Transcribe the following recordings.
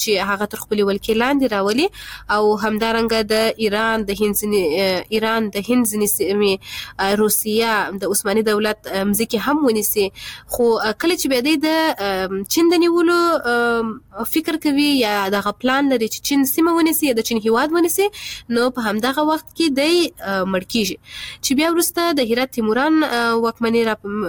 چې هغه تر خپل ولکې لاندې راولي او همدارنګه د ایران د هند ځینې سیمې روسیه د عثماني دولت مځکې هم ونیسي. خو کله چې بیا د چین د نیولو فکر کوي یا دغه پلان لري چې چین سیمه ونیسي یا د چین هیواد ونیسي، نو په همدغه وخت کې دی مړ کیږي. چې بیا وروسته د هرات تیموران واکمني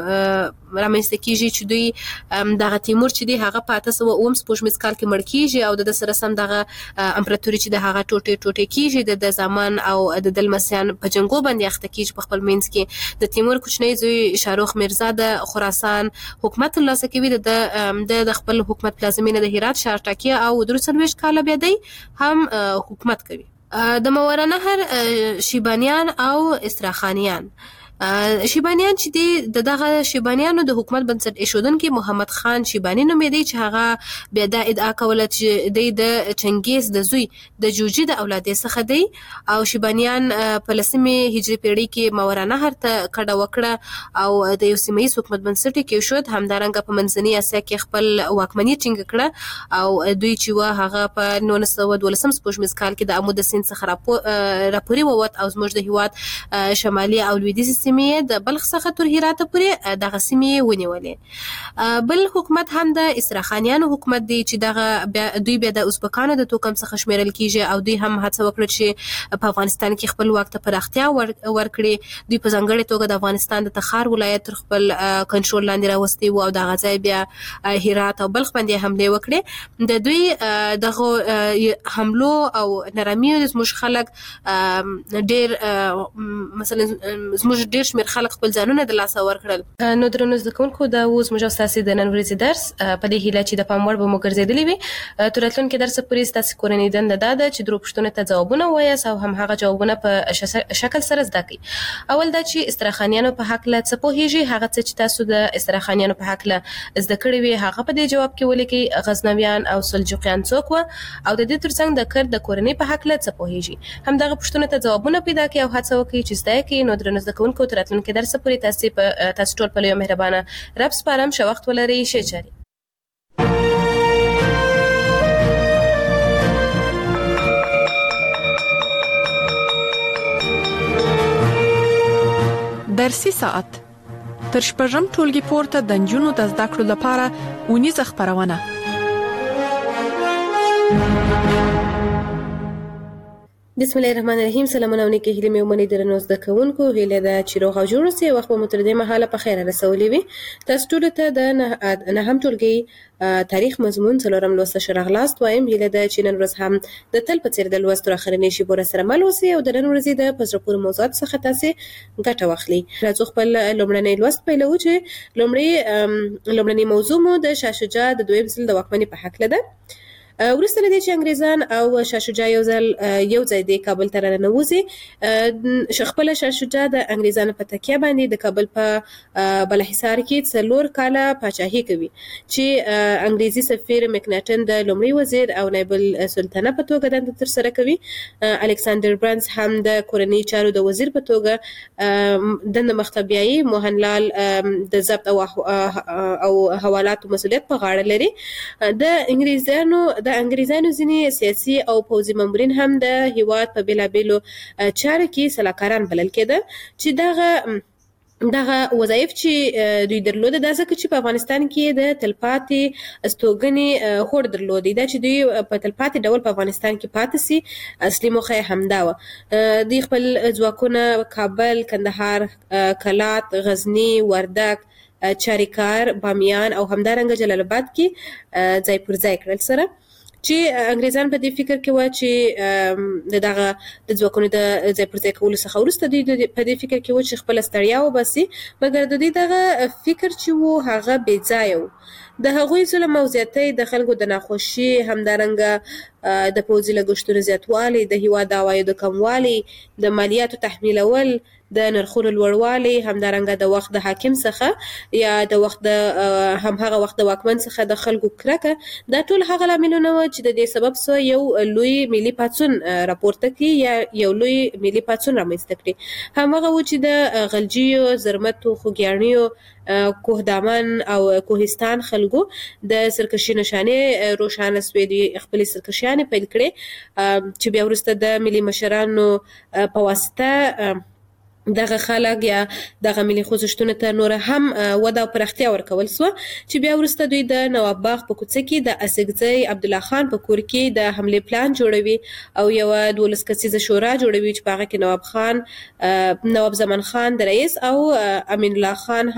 رامنځته کیږي چې دوی دغه تیمور چې دی هغه په 1809 سپوږمیز کال کې مړ کیږي او د سره سم دغه امپراتوري چې د هغه ټوټه کیږي د زمان او د دلمسیان په جنگو باندې اخته کیږي په خپل منځ کې. د تیمور کوچنی زوی شاروخ میرزا د خراسان حکومت ترلاسه کوي، د خپل حکومت پلازمینه د هرات ښار ټاکي او 23 کاله بیا دی هم حکومت کوي. د ماوراء نهر شیبانیان او استراخانیان شیبانیان چې دی دغه شیبانیانو د حکومت بنسټ ایښودونکي محمد خان شیبانی نومېدی چې هغه بیا دا ادعا کوله چې دی د چنګیز د زوی د جوجي د اولادې څخه دی او شیبانیان په 10مې هجري پیړۍ کې ماوراء نهر ته کډه وکړه او د یو سیمه‌ییز حکومت بنسټ یې کېښود. همدارنګه په منځنۍ اسیا کې خپل واکمني ټینګه کړه او دوی چې و هغه په 1912 سپوږمیز کال کې د عمود سیند څخه راپورې ووت او زموږ د هیواد شمالي او لویدیځ سیمې د بلخ څخه تر هرات پورې دغه سیمې ونیولې. بل حکومت هم د استراخانیانو حکومت دی چې دغه دوی بیا د ازبکانو د توکم څخه شمیرل کیږي او دوی هم هڅه وکړه چې په افغانستان کې خپل واک ته پراختیا ورکړي. دوی په ځانګړې توګه د افغانستان د تخار ولایت تر خپل کنټرول لاندې راوستي او د غزا بیا هرات او بلخ باندې حمله وکړي. د دوی دغه حملو او نرمیو زموږ خلک ډیر مثلا زموږ ډیر شمیر خلک خپل ځانونه د لاسه ورکړل. نو درنو زده کوونکو دا اوس موږ تاسو د نن ورځې درس په دې هیله چې د پام وړ به مو ګرځېدلی وي. تر راتلونکي درس پورې ستاسو کورنۍ دنده دا ده چې درو پوښتنو ته ځوابونه ووایاست او هم هغه جوابونه په شکل سره زده کړئ. اول دا چې استراخانیانو په هکله څه پوهیږئ، هغه څه چې تاسو د استراخانیانو په هکله زده کړي وي هغه په دې جواب کې ولیکئ. غزنویان او سلجوقیان څوک وو او د دې ترڅنګ د کرد د کورنۍ په هکله څه پوهیږئ. همدغه پوښتنو ته ځوابونه پیدا کړئ او هڅه وکړئ چې زده کړئ. نو درنو زده کوونکو تر راتلونکي درس پورې تاسو ټول په لویه مهربانه رب سپارم. ښه وخت ولرئ. ښه چارې. درسي ساعت تر شپږم ټولګي پورته د نجونو د زده کړو لپاره اونیزه خپرونه. بسم الله الرحمن الرحیم. سلامونه علیکم. هیله مې ومني درنو زده کوونکو، هیله ده چې روغ او جوړ اوسئ. وخت مو تر دې مهاله په خیر رسولي وي. تاسو ټول ته د نهم ټولګي تاریخ مضمون څلورم لوست شراغلاست وایم. هیله ده چې نن ورځ هم د تل په څیر د لوست تر اخرنۍ شی پورې سره مل اوسئ او د نن ورځې د پزره پور موضوعات څخه تاسو ګټه واخلئ. راځو خپل لومړنی لوست پیلو چې لومړنی موضوع مو د شاه شجاع د دویم ځل د واکمنۍ په حق ده. ورسته لدې چې انګریزان او شاه شجاع یو ځای د کابل ته راننوځي. خپل شاه شجاع د انګریزانو په تکیه باندې د کابل په بالاحصار کې 4 کاله پاچاهي کوي چې انګریزي سفیر مکناټن د لومړي وزیر او نایب السلطنه په توګه دنده ترسره کوي. الکساندر برانس هم د کورنۍ چارو د وزیر په توګه دنده مخته بیایي. موهنلال د ضبط او حوالاتو مسؤلیت په غاړه لري. د انګریزانو ځینې سیاسي او پوځي مامورین هم د هیواد په بیلابیلو چارو کې سلاکاران بلل کېده چې دغه وظایف چې دوی درلوده دا ځکه چې په افغانستان کې د تلپاتې استوګنې هوډ درلودي، دا چې دوی په تلپاتې ډول په افغانستان کې پاتې سي اصلي موخه یې همدا وه. دوی خپل ځواکونه کابل، کندهار، کلات، غزني، وردګ، چاریکار، بامیان او همدارنګه جلال آباد کې ځای پر ځای کړل سره چې انګریزان په دې فکر کې و چې دغه د ځواکونو د ځای پر ځای کولو څخه وروسته دوی په دې فکر کې و چې خپل ستړیا وباسي، مګر د دوی دغه فکر چې و هغه بې ځایه و. د هغوی ظلم او زیاتی، د خلکو د ناخوشي، همدارنګه د پوځي لګښتونو زیاتوالی، د هیواد د عوایدو کموالی، د مالیاتو تحمیلول، د نرخونو لوړوالی، همدارنګه د وخت د حاکم څخه یا د وخت د همهغه وخت د واکمن څخه د خلکو کرکه، دا ټول هغه لاملونه و چې د دې سبب سره یو لوی ملي پاڅون راپورته کړي یا یو لوی ملي پاڅون رامنځته کړي. همغه و چې د غلجیو، زرمتو، خوږیاڼیو، کوه دامن او کوهستان خلکو جنگو د سرکشي نشانې روښانه سوې دي خپل سرکشيانې پیل کړې چې بیا وروسته د ملي مشرانو په واسطه دغه خلک یا دغه ملي خوځښتونو ته نور هم وده او پراختیا ورکول سو چې بیا وروسته دوی د نواب باغ په کوڅه کې د اسګزی عبدالله خان په کور کې د حمله پلان جوړوي او یو 12 کسیزه شورا جوړوي چې په هغه کې نواب زمان خان د رئیس او امین الله خان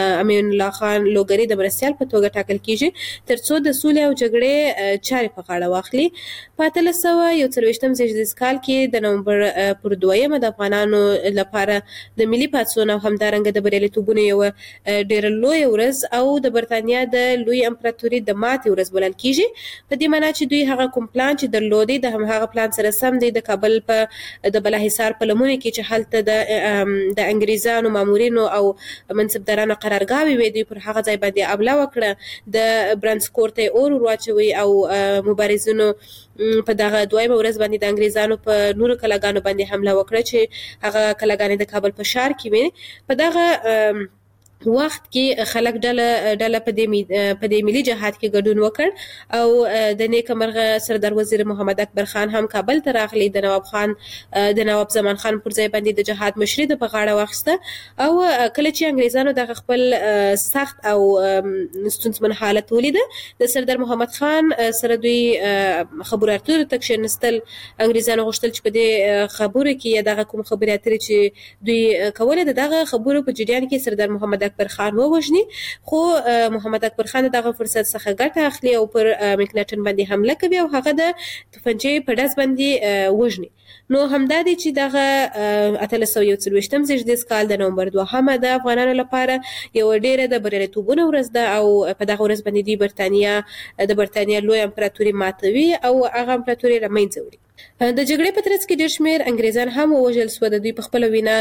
لوګری د مرستیال په توګه ټاکل کیږي ترڅو د سولې او جګړې چارې په غاړه واخلي. په 1341 زیږدیز کال کې د نومبر پر 2 د افغانانو لپاره د ملي پاڅون او همدارنګه د بریالیتوبونو یو ډېر لوی ورځ او د برتانیا د لوی امپراتوري د ماتې ورځ بلل کیږي. په دې معنی چې دوی هغه کوم پلان چې درلودي د هغه پلان سره سم دی د کابل په د بلاحصار په لمنه کې چې هلته د انګریزانو مامورینو او منصبدارانو قرارګاوي وي دوی پر هغه ځای باندې حمله وکړه د برانسکورت اور واچوي او مبارزینو په دغه دویمه ورځ باندې د انګریزانو په نورو کلاګانو باندې حمله وکړه چې هغه کلاګانې د کابل په شهر کې وي. په دغه وخت کې خلک ډله په دې ملي جهاد کې ګډون وکړ او د نیکمرغه سردار وزیر محمد اکبر خان هم کابل ته راغلی د نواب زمان خان پر ځای باندې د جهاد مشري د په غاړه واخیسته او کله چې انګریزانو د خپل سخت او ستونزمن حالت ولید د سردار محمد خان سره دوی خبرو اترو ته کښېنستل. انګریزانو غوښتل چې په دې خبرو کې دغه کوم خبرې اترې چې دوی کوله دغه خبرو په جریان کې سردار محمد اکبر خان ووژني خو محمد اکبر خان دغه فرصت څخه ګټه اخلي او پر مکناټن باندې حمله کوي او هغه د توپنچې په ډز باندې وژني. نو همدا دي چې دغه 1341 زیږدیز کال د نومبر 2 د افغانانو لپاره یو ډیره د بریالیتوبونو ورځ ده او په دغه ورځ باندې د برتانیا لوی امپراتوري ماتوي او هغه امپراتوري رامنځته وړي. د جګړې په ترڅ کې ډېر شمېر انګریزان هم ووژل سوه. د دوی په خپله وینا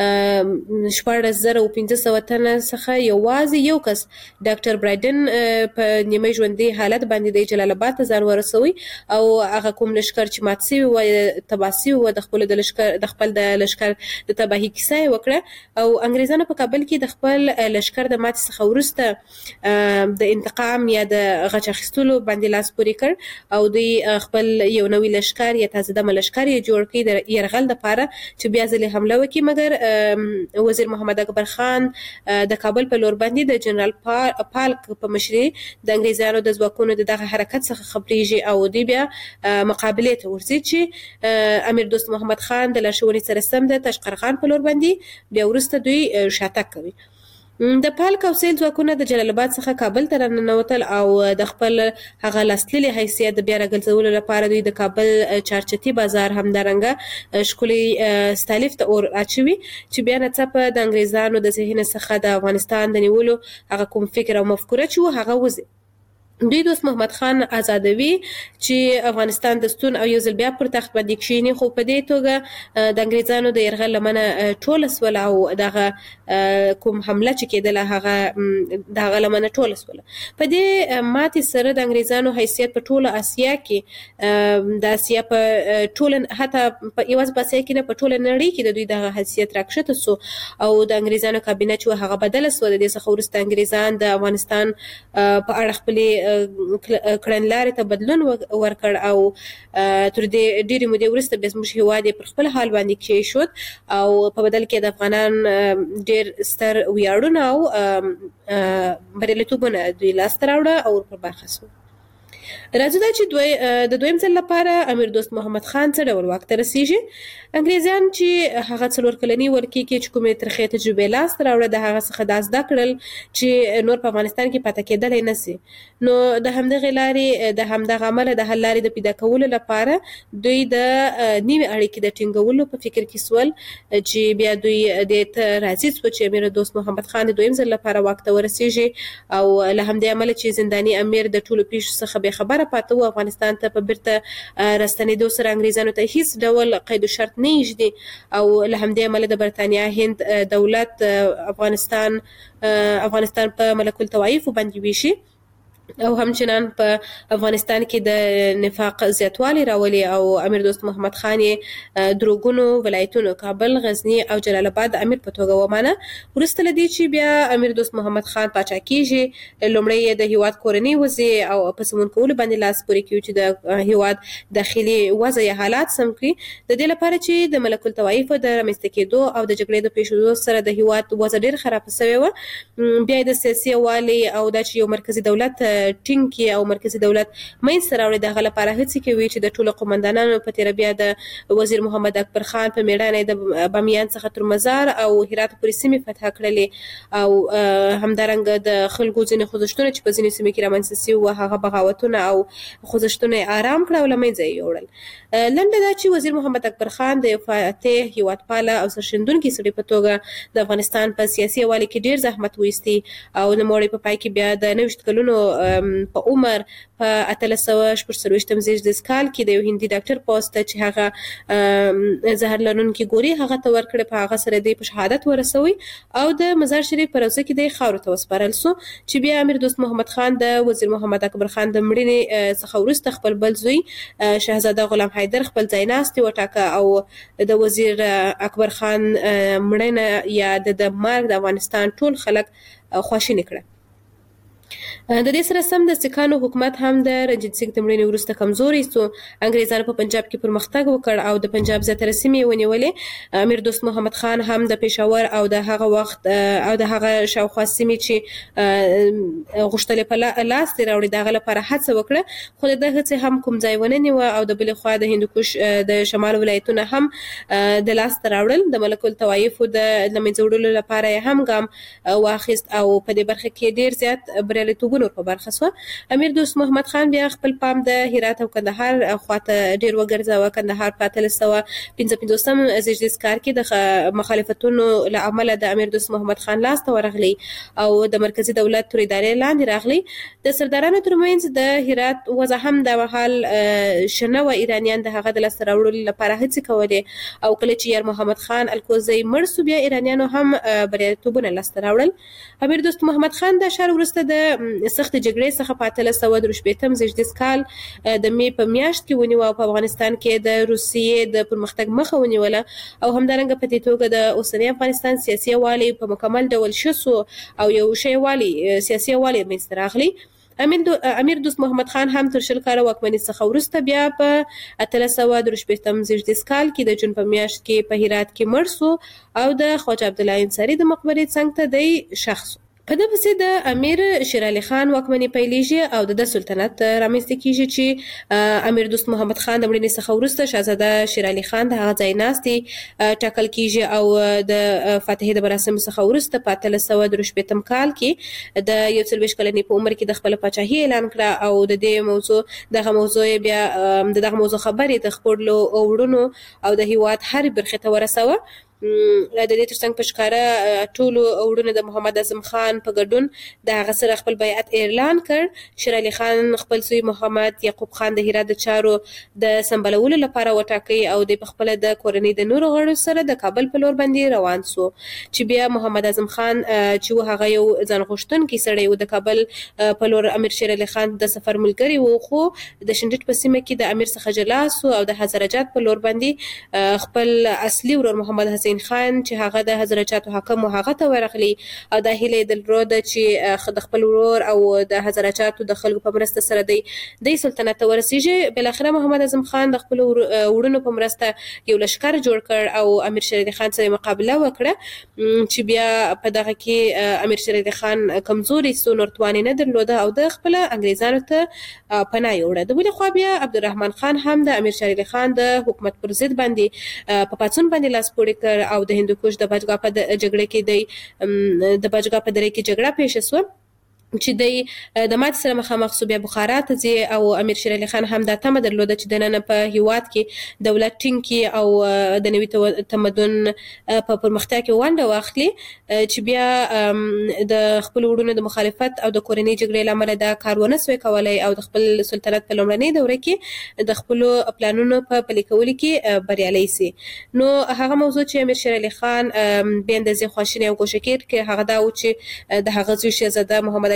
14,500 تنه څخه یوازې یو کس ډاکټر برایډن په نیمه ژوندي حالت باندې د جلال آباد ته ځان ورسوي او هغه کوم لښکر چې مات سوي وه تباه سوي وه د خپل د لښکر د تباهي کیسه یې وکړه او انګریزانو په کابل کې د خپل لښکر د ماتې څخه وروسته د انتقام یا د غچ اخیستلو باندې لاس پورې کړ او دوی خپل یو نوی لښکر تازه دمه لښکر یې جوړ کړي د یرغل دپاره چې بیا ځلې حمله وکړي مګر وزیر محمد اکبر خان د کابل په لور باندې د جنرال پالک په مشري د انګریزانو د ځواکونو د دغه حرکت څخه خبرېږي او دوی بیا مقابلې ته ورځي چې امیر دوست محمد خان د لارښوونې سره سم د تاشقرغان په لور باندې بیا وروسته دوی شاتګ کوي. د پالک او سیل ځواکونه د جلال آباد څخه کابل ته راننوتل او د خپل هغه لاسلیلي حیثیت د بیا راګرځولو لپاره دوی د کابل چارچتي بازار همدارنګه ښکلي ستالیف ته اور اچوي چې بیا ناڅاپه د انګریزانو د ذهن څخه د افغانستان د نیولو هغه کوم فکر او مفکوره چې هغه وځي. دوی دوست محمد خان آزادوي چې افغانستان د ستون او یو ځل بیا پر تخت باندې کښېني خو په دې توګه د انګریزانو د یرغل لمنه ټوله سوله او دغه کوم حمله چې کېدله هغه دغه لمنه ټوله سوله. په دې ماتې سره د انګریزانو حیثیت په ټوله اسیا کې د اسیا په ټوله حتی یوازې په اسیا کې نه په ټوله نړۍ کې د دوی دغه حیثیت راکښته سو او د انګریزانو کابینه چې هغه بدله سوه د دې څخه وروسته انګریزان د افغانستان په اړه خپلې کړنلارې ته بدلون ورکړ او تر دې ډېرې مودې وروسته بیا زموږ هېواد یې پر خپل حال باندې کېښود او په بدل کې د افغانان ډېر ستر ویاړونه او بریالیتوبونه دوی لاسته راوړه او ورپه برخه سو. راځو دا چې د دویم ځل لپاره امیر دوست محمد خان څه ډول واک ته رسیږي. انګریزان چې هغه 4 کلني ولکې کې چې کومې ترخې تجربې لاسته راوړه د هغه څخه دا زده کړل چې نور په افغانستان کې پاتې کېدلی نه سي. نو د همدغې لارې د همدغه عمله د حل لارې د پیدا کولو لپاره دوی د نوې اړیکې د ټینګولو په فکر کې سول چې بیا دوی دې ته راضي سوه چې امیر دوست محمد خان د دویم ځل لپاره واک ته ورسیږي او له همدې امله چې زنداني امیر د ټولو پیښو څخه بې خبره پاته و افغانستان ته په بیرته راستنېدو سره انګریزانو ته هیڅ ډول قید و شرط نه یږدي او له همدې امله د برتانیا هند دولت افغانستان په ملک الطوایفو باندې ویشي او همچنان په افغانستان کې د نفاق زیاتوالی راولي او امیر دوست محمد خان دروغونو ولایتونو کابل، غزنی او جلال آباد د امیر په توګه ومانه. وروسته له دې چې بیا امیر دوست محمد خان پاچا کیږي، لومړی د هیواد کورنۍ وضع او په سمون کولو باندې لاس پورې کوي چې د هیواد داخلي وضع حالات سم کړي. د دې لپاره چې د ملک الطوایف د رامنځته کېدو او د جګړې د پیښېدو سره د هیواد وضع ډېر خراب شوې وه، بیا د سیاسي والي او د چې یو مرکزی دولت ټینګ کې او مرکزی دولت منځته راوړي، دغه لپاره هڅې کوي چې د ټولو قومندانانو په تېره بیا د وزیر محمد اکبر خان په میړانه د بامیان څخه تر مزار او هرات پورې سیمې فتح کړلې او همدارنګه د خلکو ځینې خوځښتونه چې په ځینې سیمې کې رامنځته شوي وو هغه بغاوتونه او خوځښتونه یې آرام کړه او له منځه یې یوړل. لنډه دا چې وزیر محمد اکبر خان د فاتح، هیوادپاله او سرښندونکي سړي په توګه د افغانستان په سیاسي حوالې کې ډېر زحمت وایستی او نوموړی په پای کې بیا د 90 کلونو په عمر په 1846 زیږدیز کال کې د یو هندي ډاکټر پوسټ چې هغه زهر لرونکي ګوري هغه ته ورکړه، په هغه سره د شهادت ورسوي او د مزار شریف په روضه کې د خاورو ته وسپارل سو چې بیا امیر دوست محمد خان د وزیر محمد اکبر خان د مړینې څخه وروسته خپل بل زوی شهزاده غلام حیدر خپل ځای ناستي وټاکه او د وزیر اکبر خان مړینه یا د مرګ د افغانستان ټول خلک خواشیني کړه. د دې سره سم د سکانو حکومت هم د رنجیت سنګ د مړینې وروسته کمزوری سو. انګریزانو په پنجاب کې پرمختګ وکړ او د پنجاب زیاتره سیمې ونیولې. امیر دوست محمد خان هم د پېښور او د هغه وخت او د هغه شاوخوا سیمې چې غوښتلې په لاس دې راوړي دغه لپاره هڅه وکړه، خو د هڅې هم کوم ځای ونه نیوه او د بلې خوا د هندوکش د شمال ولایتونه هم د لاس ته راوړل. د ملک الطوایف د له منځه وړلو لپاره یې هم ګام واخیست او په دې برخه کې ډېر زیات بریالیتوب په برخه سو. امیر دوست محمد خان بیا خپل پام د هرات او کندهار خواته ډیر وګرځاوه. کندهار په 1355 زیږدیز کال کې د مخالفتونو له امله د امیر دوست محمد خان لاس ته ورغلی او د مرکزی دولت تر ادارې لاندې راغلی. د سردارانو ترمنځ د هرات وضع هم د محل شنه و ایرانیان د هغه د لاس راوړلو لپاره هڅې کولې او کله چې یار محمد خان الکوزی مړ سو بیا ایرانیانو هم بریالیتوبونه لاس ته راوړل. امیر دوست محمد خان د شهر وروسته د سخت جګړې څخه په 1813 زیږدیز کال د می په میاشت کې ونیو او په افغانستان کې د روسیې د پرمختګ مخه ونیوله او همدارنګه په دې توګه د اوسنی افغانستان سیاسي والی په مکمل ډول شسو او یو شی والی سیاسي والی منځته راغلی. امیر دوست محمد خان هم تر 20 کاله واکمنۍ څخه وروسته بیا په 1813 زیږدیز کال کې د جون په میاشت کې په هرات کې مړ سو او د خواجه عبدالله انصاري د مقبرې څنګ ته دی ښخ سو. په دې پسې د امیر شیر علي خان واکمنۍ پیلېږي او د سلطنت رامنځته کیږي چې امیر دوست محمد خان د مړینې څخه وروسته شهزاده شیر علي خان د هغه ځای ناستي ټاکل کیږي او د فاتحې د مراسمو څخه وروسته په 1813 کال کې د 41 کلنۍ په عمر کې د خپل پاچاهي اعلان کړه او د دې دغه موضوع بیا دغه موضوع خبرې د خپلو وړونو او د هیواد هر برخه ته ورسوه. د دې ترڅنګ په ښکاره ټولو وروڼو د محمد اعظم خان په ګډون د هغه سره خپل بیعت اعلان کړ. شیر علي خان خپل زوی محمد یعقوب خان د هرات د چارو د سمبالولو لپاره وټاکي او د خپل د کورنۍ د نورو غړو سره د کابل په لور باندې روان سو چې بیا محمد اعظم خان چې هغه یو ځان غوښتونکی سړی و د کابل په لور امیر شیر علي خان د سفر ملګری و، خو د شنډټ په سیمه کې د امیر څخه جلا سو او د حضرجات په لور باندې خپل اصلي ورور محمد حسین خان چې هغه د حضرجاتو حاکم و هغه ته ورغلی او د هیله د لرود چې د خپل ورور او د حضرجاتو د خلکو په مرسته سره د سلطنت ته ورسیږي. بل اخره محمد اعظم خان د خپل وړونو په مرسته یو لشکر جوړ کړ او امیر شیر علي خان سره مقابله وکړه چې بیا په دغه کې امیر شیر علي خان کمزوري سو، نور توان نه درلوده او د خپل انګریزانو ته پناه یوړه. د بل خوا بیا عبدالرحمن خان هم د امیر شیر علي خان د حکومت پر ضد باندې په پاڅون باندې لاس پورې کړ او د هندوکش د باجګا په جګړه کې د باجګا په دره کې جګړه پیښه شوه چې د مات سره مخامخ سو. بیا بخارا ته ځي او امیر شیر علي خان هم دا تمه درلوده چې د نن په هیواد کې دولت ټینګ کی او د نوي تمدن په پرمختیا کې ونډه واخلي چې بیا د خپل وړونو د مخالفت او د کورنۍ جګړې لامل دا کارونه سوی کولای او د خپل سلطنت په لومړنۍ دوره کې د خپل پلانونو په پلي کولو کې بریالي سي. نو هغه موضوع چې امیر شیر علي خان بیا د خواشینۍ او کوشکیر کې هغه دا و چې د هغه زوی شهزاده محمد علي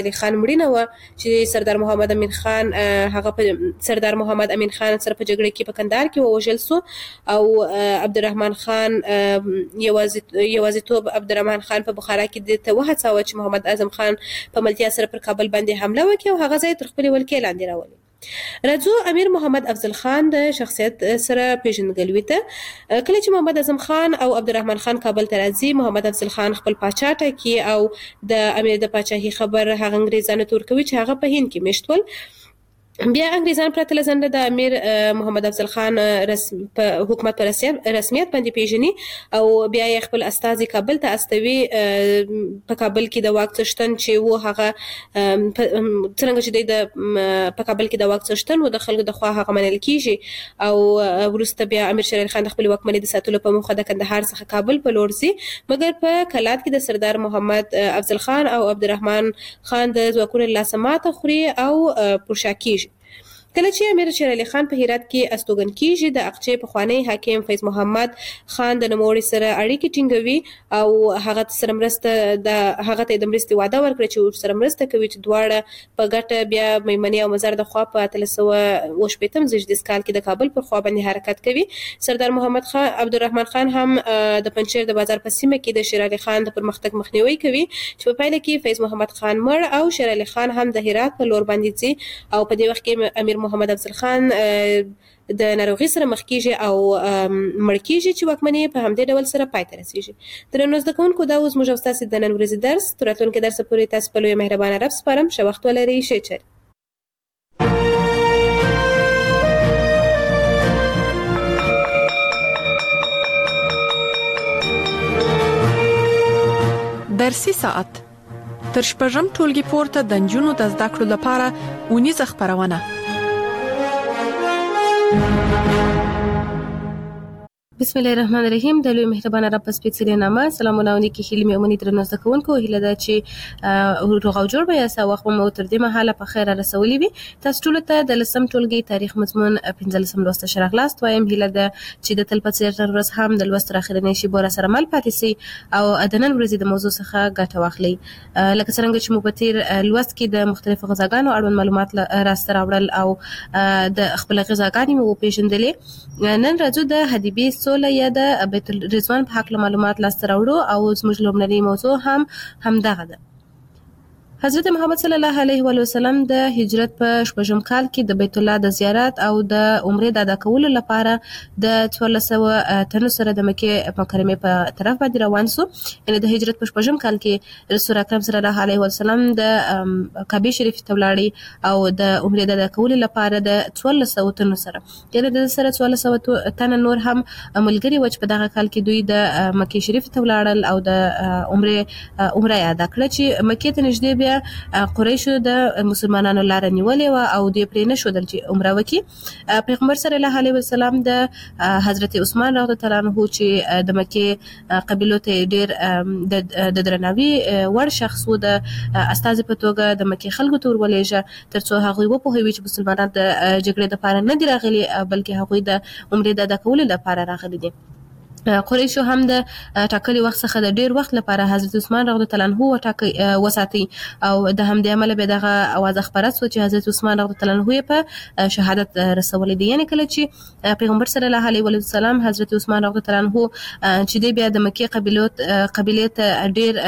علي خان مړینه و چې سردار محمد امین خان سردار محمد امین خان سره په جګړه کې په کندهار کې ووژل سو او عبدالرحمن خان یوازیتوب عبدالرحمن خان په بخارا کې د ته وهڅاوه چې محمد اعظم خان په ملتیا سره پر کابل باندې حمله وکړي او هغه ځای تر خپل ولکې لاندې راولي. راځو امیر محمد افضل خان د شخصیت سره پیژندګلوي ته. کله چې محمد اعظم خان او عبدالرحمن خان کابل ته راځي، محمد افضل خان خپل پاچا ټاکي او د امیر د پاچاهي خبر هغه انګریزانو ته ورکوي چې هغه په هند کې میشت ول. بیا انګریزان پرته له ځنډه د امیر محمد افضل خان په حکومت په رسمیت باندې پیژني او بیا یې خپل استازي کابل ته استوي. په کابل کې د واک څښتن چې و هغه څنګه چې د په کابل کې د واک څښتن و د خلکو د خوا هغه منل کیږي او وروسته بیا امیر شیر علي خان د خپل واکمنۍ د ساتلو په موخه د کندهار څخه کابل په لور ځي، مګر په کلات کې د سردار محمد افضل خان او عبدالرحمن خان د ځواکونو لاسه ماته خوري او پرشا کیږي. کله چې امیر شیر علي خان په هرات کې استوګن کیږي، د اقچې پخوانی حاکم فیض محمد خان د نوموړي سره اړیکې ټینګوي او هغه سره مرسته هغه ته د مرستې وعده ورکړي چې سره مرسته کوي چې دواړه په ګټه بیا میمنې او مزار د خوا په 1318 زیږدیز کال کې د کابل پر خوا باندې حرکت کوي. سردار محمد خان عبدالرحمن خان هم د پنجشیر د بازار په سیمه کې د شیر علي خان د پرمختګ مخنیوي کوي چې په پایله کې فیض محمد خان مړ او شیر علي خان هم د هرات په لور باندې ځي او په دې وخت کې امیر محمد افضل خان د ناروغي سره مخ کیږي او مړ کیږي چې واکمنۍ په همدې ډول سره پای ته رسیږي. درنو زده کوونکو، دا اوس موږ تاسو د نن ورځې درس تر راتلونکي درس پورې تاسو په لوی مهربانه رب سپارم. ښه وخت ولرئ. ښه چر. درسي ساعت تر شپږم ټولګي پورته د نجونو د زده کړو لپاره اونیزه خبرونه. بسم الله الرحمن الرحیم. د لوی مهربانه رب په سپیڅلي نامه سلامونه علیکم. هیله مې درنو زده کوونکو، هیله ده چې روغ او جوړ به یاست. وخت مو تر دې مهاله په خیر رسولي وي. تاسو ټول ته د لسم ټولګي تاریخ مضمون 15 لوست شرغلاست وایم. هیله ده چې د تل په څیر تر ورځ هم د لوست اخرنۍ شی بور سره مل پاتې سي او د نن ورځې د موضوع څخه ګټه واخلي. لکه څنګه چې مو په تیر لوست کې د مختلفو غذاګانو اړوند معلومات راست راوړل او د خپل غذاګانې مو پیژندلې. نن راځو د حدیبی سوله یا د بیت الرضوان په حق معلومات لاسته راوړو او زموږ لومړنی موضوع هم دغه ده. حضرت محمد صلی الله علیه و سلم د هجرت په شپږم کال کې د بیت الله د زیارت او د عمرې د ادا کولو لپاره د 1400 تنو سره د مکه مکرمه په طرف باندې روان سو. یعنی د هجرت په شپږم کال کې رسول اکرم صلی الله علیه و سلم د کعبه شریف ته ولاړی او د عمرې د ادا کولو لپاره د 1400 تنو سره، یعنی د سره 1400 تن نور هم ملګری و چې په دغه کال کې دوی د مکه شریف ته ولاړل او د عمره ادا کړه چې مکه ته نږدې قریشو د مسلمانانو لار نیولې و او دوی پرې نه شودل چې عمره وکړي. پیغمبر صلی الله علیه وسلم د حضرت عثمان رضی الله عنه چې د مکه قبیلو ته ډېر د درناوي وړ شخص و، د استازي په توګه د مکه خلکو ته ورولېږه ترڅو هغوی وپوهوي چې مسلمانان د جګړې لپاره نه دي راغلي بلکې هغوی د عمرې د ادا کولو لپاره راغلي دي. قریشو هم د ټاکلي وخت څخه د ډیر وخت لپاره حضرت عثمان رضی الله عنه وساتي او د همدې عمل به دغه आवाज خبره سو چې حضرت عثمان رضی الله عنه په شهادت رسول دي. یعنی کله چې پیغمبر صلی الله علیه و سلم حضرت عثمان رضی الله عنه چې د بیا د مکه قبیله ته ډیر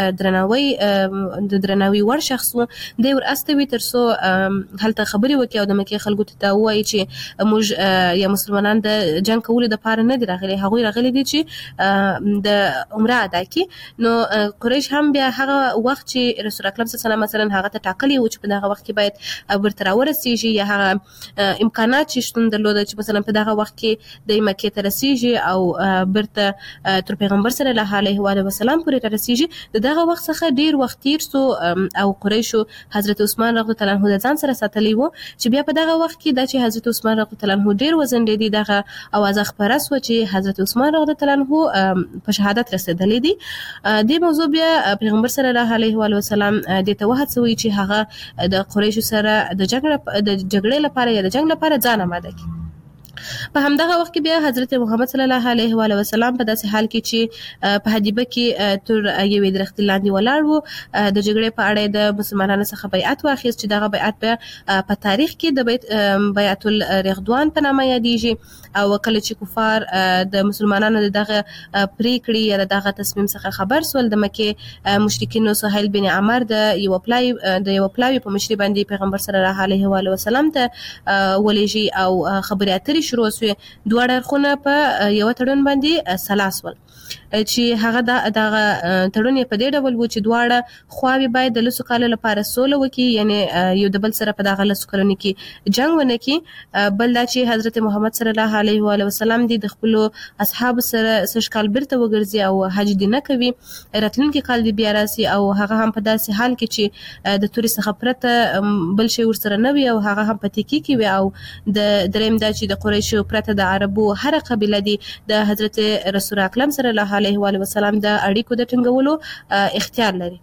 درناوي ور شخص و، د ور استوي ترسو هلته خبري وکي او د مکه خلکو ته وایي چې موږ یا مسلمانان د جنگ کولو د پاره نه دي راغلي، هغوی راغلي دي چې د عمره ادا کی. نو قریش هم بیا هغه وخت چې رسول اکرم صلی الله علیه وسلم مثلا هغه ته ټاکلی و چې په دغه وخت کې باید ورته ورسیږي یا هغه امکانات چې شتون درلود چې مثلا په دغه وخت کې د مکه ته رسیږي او برته تر پیغمبر صلی الله علیه و سلم پورې رسیږي. دغه وخت څخه ډیر وخت تیر سو او قریشو حضرت عثمان رضی الله عنه د ځان سره ساتلی وو چې بیا په دغه وخت کې د چې حضرت عثمان رضی الله عنه ډیر وزن دی دغه आवाज خبره سو چې حضرت عثمان رضی الله په شهادت رسیدلې دي. د موضوع بیا پیغمبر صلی الله علیه و سلم د توحد سوي چې هغه د قریشو سره د جګړې لپاره یا د جنگ لپاره ځان آماده کړي. په همدغه وخت کې بیا حضرت محمد صلی الله علیه و وسلم په داسې حال کې چې په حدیبه کې تر یوې درختې لاندې ولاړ وو د جګړې په اړه د مسلمانانو څخه بیعت واخیست چې دغه بیعت په تاریخ کې د بیعت الرضوان په نامه یادېږي او کله چې کفار د مسلمانانو دغه پریکړې یا دغه تصمیم څخه خبر سول د مکه مشرکینو سهیل بن عمر د یو پلاوی په مشري باندې پیغمبر صلی الله علیه و وسلم ته ولېږي او خبرې اترې شروع شوې. دوه اړخونه په یو تړون باندې سلاس ول چې هغه دغه تړون په دې ډول و چې دواړه خواوې باید د لسو کالو لپاره سوله وکړي، یعنی یو د بل سره په دغه لسو کلونو کې جنگ ونه کړي. بل دا چې حضرت محمد صلی الله علیه و وسلم د خپل اصحاب سره سږ کال بیرته وګرځي او حج دې نه کوي، راتلونکي کال دې بیا راسي او هغه هم په داسې حال کې چې د توري څخه پرته بل شی ورسره نه وي او هغه هم په تکي کې وي. او د دریم دا چې د قریشو پرته د عربو هر قبیله دي د حضرت رسول اکرم صلی الله علیه و وسلم د اړیکو د ټینګولو اختیار لري.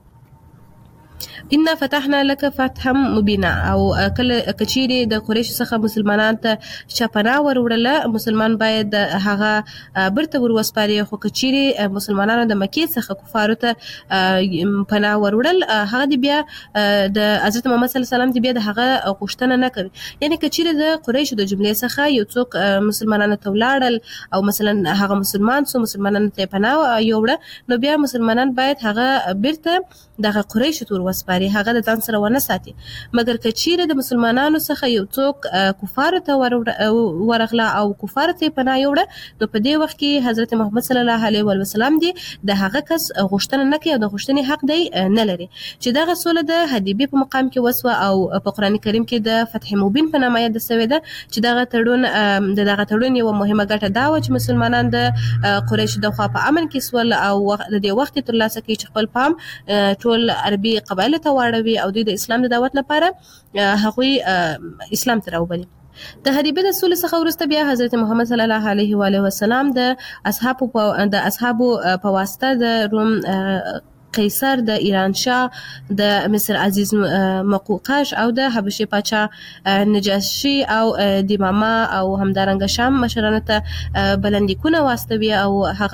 ان فتحنا لك فتحا مبینا او کله کچيري د قریش څخه مسلمانان ته چپنا وروړله مسلمان باید هغه برته وروسپاري، خو کچيري مسلمانانو د مکه څخه کفارو ته پناه وروړل هغه دی بیا د حضرت محمد صلی الله علیه وسلم دی بیا د هغه غوښتنه نه کوي. یعنی کچيري د قریش د جملې څخه یو څوک مسلمانانو ته ولاړل او مثلا هغه مسلمانانو ته پناه یوړه نو بیا مسلمانان باید هغه برته دغه قریش ته ورسپاري، هغه د ځان سره ونه ساتي. مګر کچيره د مسلمانانو څخه یو څوک کفار ته ورغله او کفار ته پناه یوړه نو په دې وخت کې حضرت محمد صلی الله علیه و وسلم دی د هغه کس غوښتنه نه کوي او د غوښتنې حق دی نه لري چې دغه سوله د حدیبیه په مقام کې وسوه او په قران کریم کې د فتح مبین په نامه یاد شوی ده چې دغه تړون یو مهمه ګټه دا و چې مسلمانان د قریش د خوا په امن کې سول او د دې وخت تر لاسه کې چې خپل پام ټول عربي قبایل ته واړوي او د اسلام د دعوت لپاره هغوی اسلام ته راوبلي. د حدیبیه د سولې څخه وروسته بیا حضرت محمد صلی الله علیه و وسلم د اصحابو په واسطه د روم قیصر، د ایران شاه، د مصر عزیز مقوقش او د حبشې پاچا نجاشي او د امامه او همدارنګه شام مشرانو ته بلندیکونه واستوي او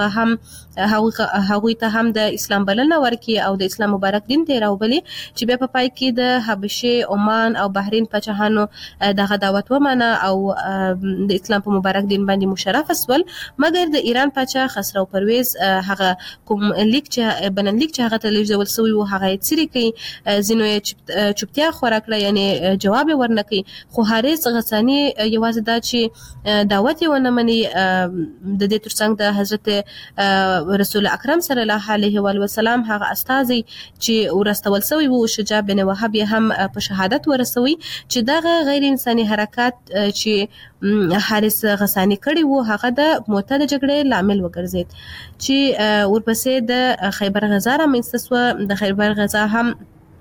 هغوی ته هم د اسلام بلنه ورکړي او د اسلام مبارک دین ته راوبلي چې بیا په پای کې د حبشې، عمان او بحرین پاچاهانو دغه دعوت ومنه او د اسلام په مبارک دین باندې مشرف شول. مګر د ایران پاچا خسرو پرویز هغه کوم لیک چې بلندلیک چې هغه ته لیږدول شوی و هغه یې څیرې کړي، ځینو یې چوپتیا خوره کړه یعنی جواب یې ورنه کړي. خو حارث غساني یوازې دا چې دعوت یې ونه مني د دې ترڅنګ د حضرت رسول اکرم صلی الله علیه و وسلم هغه استازي چې ورستول شوی وو شجاع بن وهب هم په شهادت ورسوي چې دغه غیر انساني حرکت چې حارث غسانی کړی وو هغه د موته د جګړې لامل وګرځید چې ورپسې د خیبر غزا رامنځته سوه. د خیبر غزا هم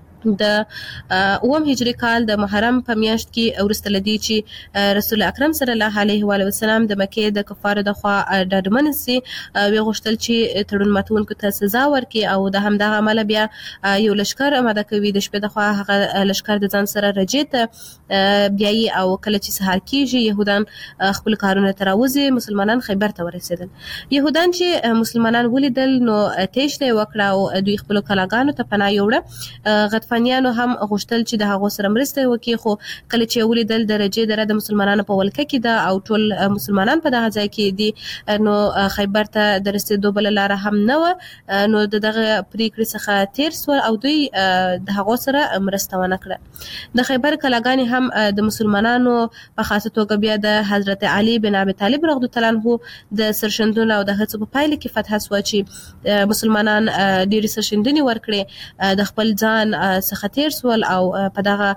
د اوم هجری کال د محرم په میاشت کې وروسته لدی چې رسول اکرم صلی الله علیه و وسلم د مکه د کفارو د خوا ډاډمن سي وی غوښتل چې تړون ماتونکو ته سزا ورکړي او د همدغه عمل بیا یو لشکر آماده کوي د شپې د خوا هغه لشکر د ځان سره رجیته بیاي او کله چې سهار کیږي يهودان خپل کارونه تراوزي مسلمانان خیبر ته ورسېدل. يهودان چې مسلمانان ولیدل نو تېشته وکړه او دوی خپل کلاګانو ته پناه یوړه. غطفانیانو هم غوښتل چې د هغو سره مرسته وکړي خو کله چې ولیدل درجه دره د مسلمانانو په ولکه کې ده او ټول مسلمانان په دغه ځای کې دي نو خیبر ته د رسېدو بل لاره هم نه و نو دغه پریکړې څخه تیر سول او دوی د هغو سره مرسته ونه کړه. د خیبر کلاګانې هم د مسلمانانو په خاصه توګه بیا د حضرت علي بن ابي طالب رضی الله عنه د سرشندونو او د هڅو په پایله کې فتح شو چې مسلمانان ډېر سرشندنې ورکړي د خپل ځان څخه تیر سول او په دغه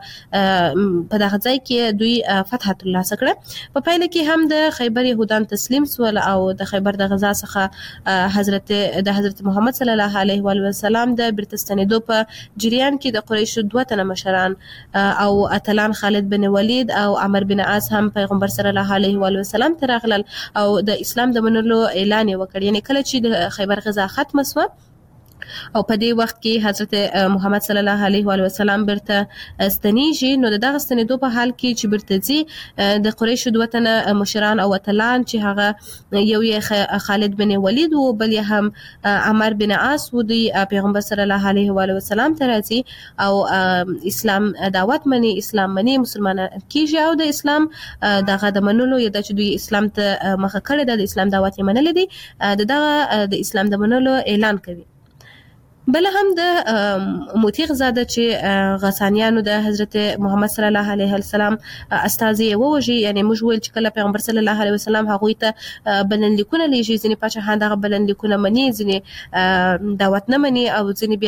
ځای کې دوی فتح ترلاسه کړه. په پایله کې هم د خیبر يهودان تسلیم سول او د خیبر د غزا څخه حضرت محمد صلی الله علیه و وسلم د برتستانیدو په جریان کې د قریشو دوه تنه مشران او اتلان خالد بن ولید او عمر بن عاص هم پیغمبر صلی الله علیه و وسلم ته راغلل او د اسلام د منلو اعلان وکړ. یعنی کله چې د خیبر غزا ختمه شوه او په دې وخت کې حضرت محمد صلی الله علیه و وسلم برته ستنیږي. نو دغه ستنېدو په حال کې چې برته ځي د قریشو د وطن مشران او اتلان چې هغه یو یې خالد بن ولید او بل یې هم عمر بن عاص و دی پیغمبر صلی الله علیه و وسلم ته راځي او اسلام دعوت مني، اسلام مني، مسلمانان کیږي او د اسلام دغه د منلو یا د چې دوی اسلام ته مخه کړی د اسلام دعوت یې منل دي دغه د اسلام د منلو اعلان کوي. بل هم د موتیغ زاده چې غسانیانو د حضرت محمد صلی الله علیه وسلم استازي ووجي، یعنی موږ ویل چې کله پیغمبر صلی الله علیه وسلم هغه ته بلنلیکونه لیږي، ځینې پاچاهان دغه بلنلیکونه مني، ځینې دعوت نه مني او ځینې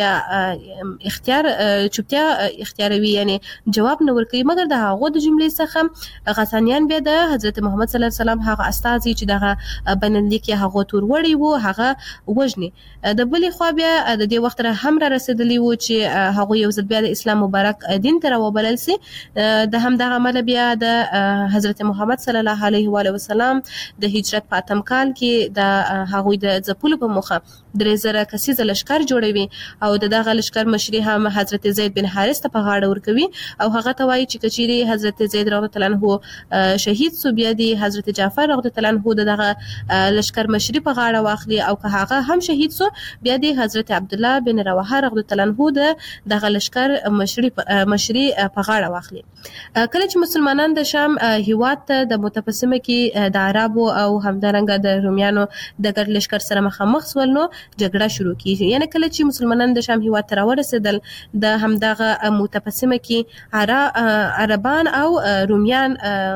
بیا چوپتیا اختیاروي، یعنی جواب نه ورکوي. مګر د هغه د جملې څخه غسانیان بیا د حضرت محمد صلی الله علیه وسلم هغه استازي چې دغه بلنلیک یې هغه تور وړي وو هغه وژني. د بلې خوا بیا د دې وخت را هم را رسیدلی وو چې هغه یو ځل بیا د اسلام مبارک دین ته راوبلل سي. د هم دغه عمل بیا د حضرت محمد صلی الله علیه و وسلم د هجرت په اتم کال کې د هغه د ځپلو په موخه 3000 کسیز لشکر جوړوي او دغه لشکر مشري هم حضرت زید بن حارث ته په غاړه ورکوي او هغه ته وایي چې کچيري حضرت زید رضی الله عنه شهید سو بیا دی حضرت جعفر رضی الله عنه دغه لشکر مشري په غاړه واخلي او که هغه هم شهید سو بیا دی حضرت عبد الله بن رواحه رضی الله عنه دغه لشکر مشري په غاړه واخلي. کله چې مسلمانان د شام هیواد ته د متقسمه کې د عربو او همدارنګه د رومیانو د ګډ لشکر سره مخامخ سول نو جګړه شروع کیږي. یعنی کله چې مسلمانان د شام هیواد ته راورسېدل د همدغه متقسمه کې عربان او رومیان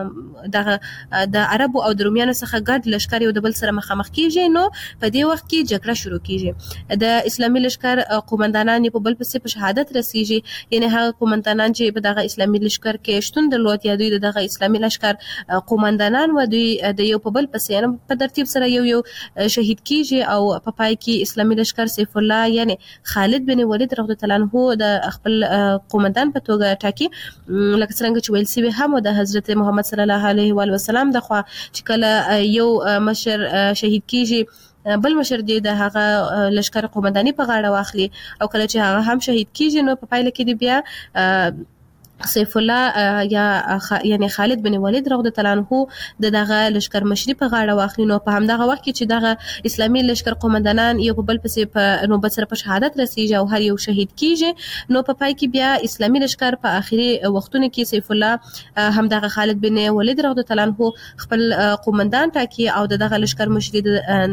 د عربو او د رومیانو څخه ګډ لشکر یو د بل سره مخامخ کیږي. نو په دې وخت کې جګړه شروع کیږي. د اسلامي لشکر قومندانان په بل پسې په شهادت رسیږي، یعنی هغه قومندانان چې په دغه اسلامي لشکر کې شتون درلود یا دوی دغه اسلامي لشکر قومندانان و دوی د یو په بل پسې په ترتیب سره یو شهید کیږي او په پای کې اسلامي لشکر سیف الله یعنی خالد بن ولید رضی الله عنه د خپل قومندان په توګه ټاکي. لکه څنګه چې ویل سوي هم د حضرت محمد صلی الله علیه و وسلم د خوا چې کله یو مشر شهید کیږي بل مشر دی د هغه لشکر قومنداني په غاړه واخلي او کله چې هغه هم شهید کیږي نو په پایله کې دی بیا سیف الله یعنی خالد بن ولید رضی الله عنه دغه لشکر مشري په غاړه واخلي. نو په همدغه وخت کې چې دغه اسلامي لشکر قومندانان یو په بل پسې په نوبت سره په شهادت رسیږي او هر یو شهید کیږي نو په پای کې بیا اسلامي لشکر په اخري وختونو کې سیف الله همدغه خالد بن ولید رضی الله عنه خپل قومندان ټاکي او دغه لشکر مشري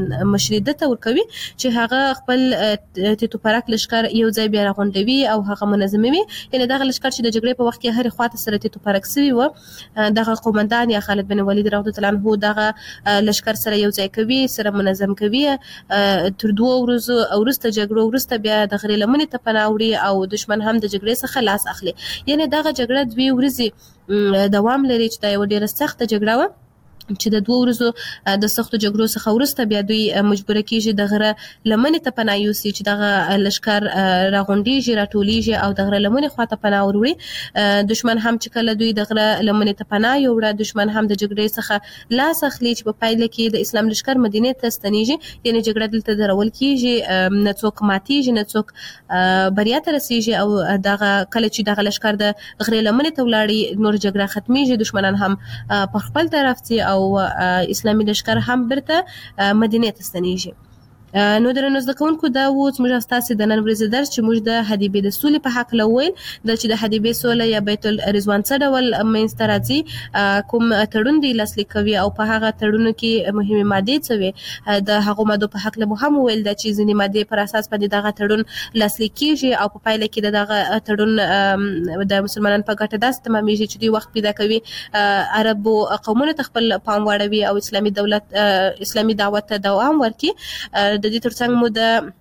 ته ورکوي چې هغه خپل تیتو پرک لشکر یو ځای بیا راغونډوي او هغه منظموي. یعنی دغه لشکر چې د جګړې په وخت کې هر خواته سره تیتو پرک سوي و دغه قومندان یا خالد بن ولید رضی الله عنه دغه لشکر سره یو ځای کوي، سره منظم کوي. تر 2 ورځې وروسته جګړه وروسته بیا د غرې لمنې ته پناه وړي او دشمن هم د جګړې څخه لاس اخلي. یعنی دغه جګړه 2 ورځې دوام لري چې دا یو ډیره سخته جګړه و چې د 2 ورځو د سختو جګړو څخه وروسته بیا دوی مجبور کیږي د غره لمنې ته پناه یوسي چې دغه لشکر راغونډيږي راټوليږي او د غره لمنې خواته پناه وروړي. دشمن هم چې کله دوی د غره لمنې ته پناه یوړه دشمن هم د جګړې څخه لاس اخلي چې په پایله کې د اسلام لشکر مدینه ته ستنیږي. یعنی جګړه دلته درول کیږي، نه څوک ماتیږي نه څوک بریا ته رسیږي او دغه کله چې دغه لشکر د غره لمنې ته ولاړي نور جګړه ختميږي، دشمنان هم په خپل طرف سي او اسلامي لشکر هم برته مدینه ته ستنیږي. نو درنو زده کوونکو دا و چې موږ تاسو د نن ورځې درس چې موږ د حدیبې د سولې په حق لویل د چې د حدیبې سوله یا بیت الرضوان څه ډول منځته راځي، کوم تړون دی لاسلیک کوي او په هغه تړونو کې مهمه ماده څه وي، د هغه ماده په حق له هم ویل د چې ځینې ماده پر اساس باندې دغه تړون لاسلیک کیږي او په پایله کې دغه تړون د مسلمانانو په ګټه داس تمامېږي چې دوی وخت پیدا کوي عربو قومونو ته خپل پام واړوي او اسلامي دولت اسلامي دعوت ته دوام ورکړي. د دې ترڅنګ مو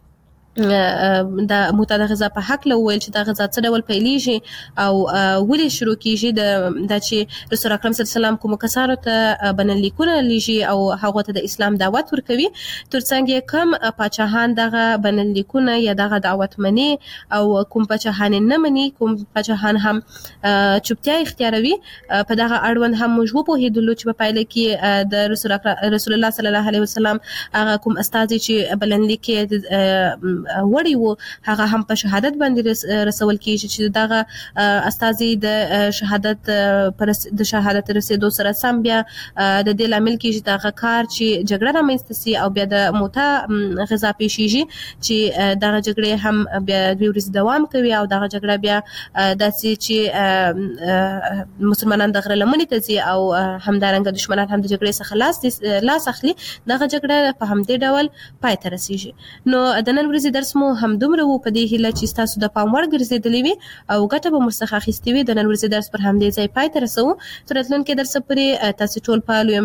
د متحده غذا په حق له ویل چې دا غذا څه ډول پیلېږي او ولې شروع کیږي د چې رسول اکرم صلی الله علیه وسلم کوم کسانو ته بنلیکونه لیږي او هغه ته د اسلام دعوت ورکوي، ترڅنګ کم پاچاهان دغه بنلیکونه یا دغه دعوت مني او کوم پاچاهان نه مني، کوم پاچاهان هم چوپتیا اختیاروي. په دغه اړوند هم موږ وپوهېدلو چې په پایله کې د رسول الله صلی الله علیه وسلم هغه کوم استازي چې بلنلیک وړي وو هغه هم په شهادت باندې رسول کیږي چې دغه استازي د شهادت د شهادت رسیدو سره سم بیا د دې لامل کیږي دغه کار چې جګړه رامنځته سي او بیا د موته غذا پیښیږي چې دغه جګړه هم بیا د ورځې دوام کوي او دغه جګړه بیا داسې چې مسلمانان د غره لمنې ته ځي او همدارنګه دشمنان هم د جګړې څخه لاس اخلي دغه جګړه په همدې ډول پای ته رسیږي. نو د نن ورځې درس مو هم دومره وو په دې هیله چې تاسو د پام وړ ګرځېدلې وي او ګټه به مو څخه اخیستې وي. د نن ورځې درس پر همدې ځای پای ته رسوو. تر راتلونکي درس پورې تاسو ټول په